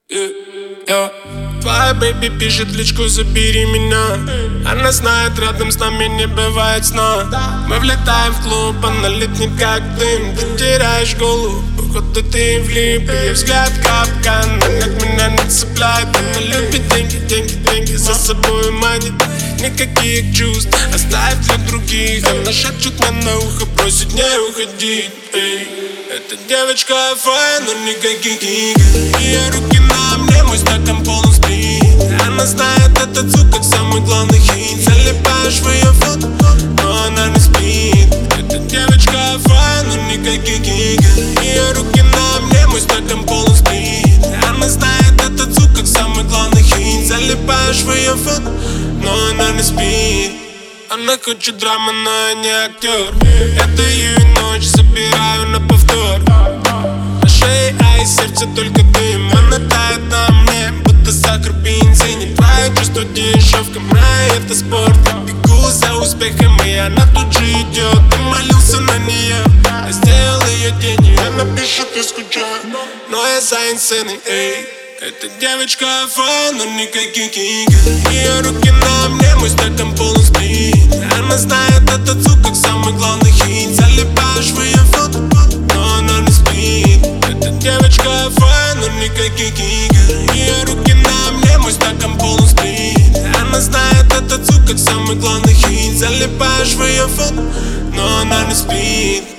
Твоя бэйби пишет личку, забери меня. Она знает, рядом с нами не бывает сна. Мы влетаем в клуб, она летит как дым. Ты теряешь голову, походу ты влип. Ее взгляд капкан, она меня не цепляет. Она любит деньги, деньги, деньги, за собой манит. Никаких чувств, оставь для других. Она шепчет мне на ухо, просит не уходить. Эта девочка файн, но никаких игр. Ее руки на мне, мой стакан полон спит. Она знает этот звук, как самый главный хит. Залипаешь в ее фото, но она не спит. Эта девочка файн, но никаких игр. Ее руки на мне, мой стакан полон спит. Она знает этот звук, как самый главный хит. Залипаешь в ее фото, но она не спит. Она хочет драмы, но я не актер. Я даю ей ночь, собираю на повтор. На шее, а из сердца только дым. Она тает на мне, будто сахар в бензине. Твои чувства дешевка, моя это спорт. Я бегу за успехом, и она тут же идет. Ты молился на нее, я сделал ее день. Она пишет, я скучаю, но я за инсценой, эй. Эта девочка фан, но никаких игр. Ее руки на мне, мой стакан полон спит. Она знает этот звук, как самый главный хит. Залипаешь в ее фото, но она не спит. Эта девочка фан, но никаких игр. Ее руки на мне, мой стакан полон спит. Она знает этот звук, как самый главный хит. Залипаешь в ее фото, но она не спит.